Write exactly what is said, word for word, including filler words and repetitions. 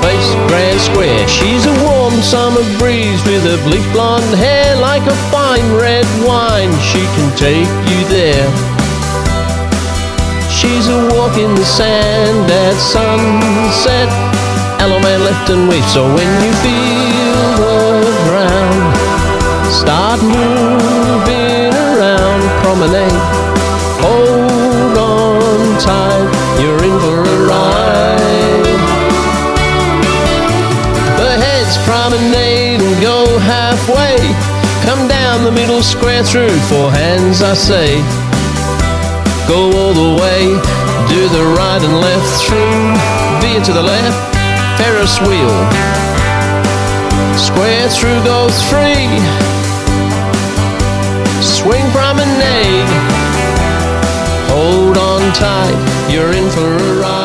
face grand square. She's a warm summer breeze with her bleak blonde hair. Like a fine red wine, she can take you there. She's a walk in the sand at sunset. Hello man, left and wait. So when you feel the ground start moving around, promenade, hold on tight, you're in for a ride. The heads promenade and go halfway. Come down the middle square through four hands, I say. Go all the way, do the right and left through, veer to the left, Ferris wheel. Square through, go three, swing promenade. Hold on tight, you're in for a ride.